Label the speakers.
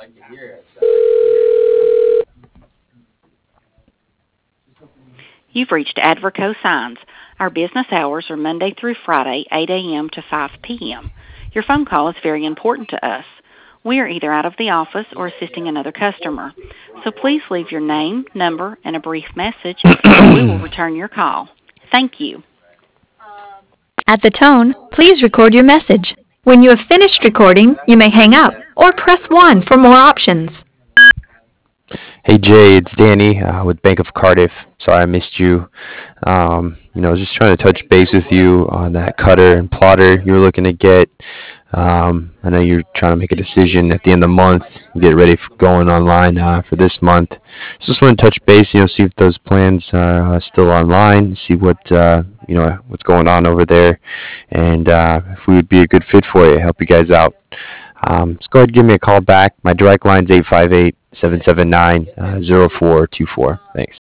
Speaker 1: You've reached Adverco Signs. Our business hours are Monday through Friday, 8 a.m. to 5 p.m. Your phone call is very important to us. We are either out of the office or assisting another customer. So please leave your name, number, and a brief message, and we will return your call. Thank you.
Speaker 2: At the tone, please record your message. When you have finished recording, you may hang up or press 1 for more options.
Speaker 3: Hey Jay, it's Danny with Bank of Cardiff. Sorry I missed you. Just trying to touch base with you on that cutter and plotter you were looking to get. I know you're trying to make a decision at the end of the month, get ready for going online for this month. Just want to touch base, see if those plans are still online, see what's going on over there, and if we would be a good fit for you, help you guys out. Just go ahead and give me a call back. My direct line's 858-779-0424. Thanks.